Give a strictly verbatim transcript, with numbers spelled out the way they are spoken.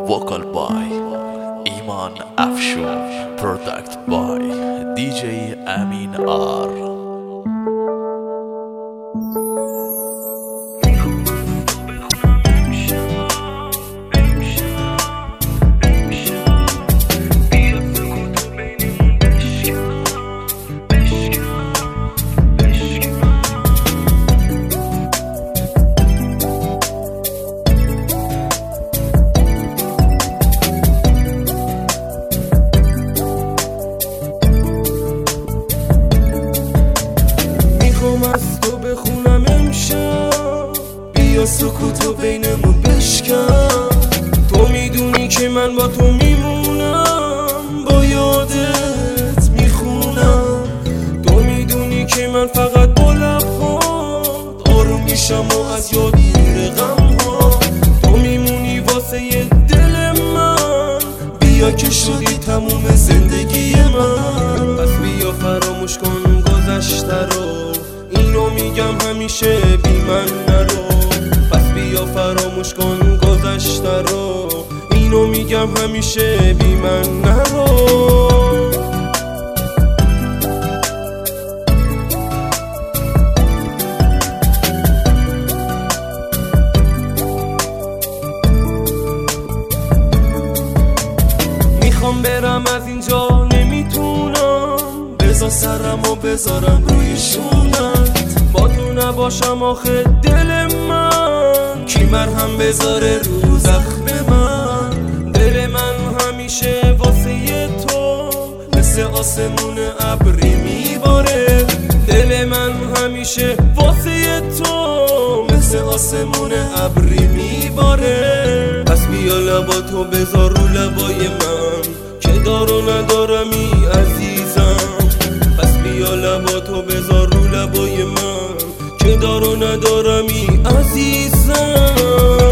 Vocal by Iman Afshon. Product by D J Amin R. از تو بخونم امشب، بیا سکوتو بینمون بشکن. تو میدونی که من با تو میمونم، با یادت میخونم. تو میدونی که من فقط با لبهات آروم میشم و از یاد میره غم ها. تو میمونی واسه دل من، بیا که شدی تموم زندگی من. پس بیا فراموش کن گذشته رو، اینو میگم همیشه بی من نرو. پس بیا فراموش کن گذشته رو، اینو میگم همیشه بی من نرو. میخوام برم از اینجا نمیتونم، بذار سرمو بذارم روی شونت. با تو نباشم آخه دل من، کی مرهم بذاره رو زخم من. دل من همیشه واسه تو مثل آسمون ابری میباره. دل من همیشه واسه تو مثل آسمون ابری میباره. پس بیا لباتو بذار رو لبای من، که دارو ندارمی عزیزم. پس بیا لباتو بذار رو لبای من، که دارو ندارمی عزیزم.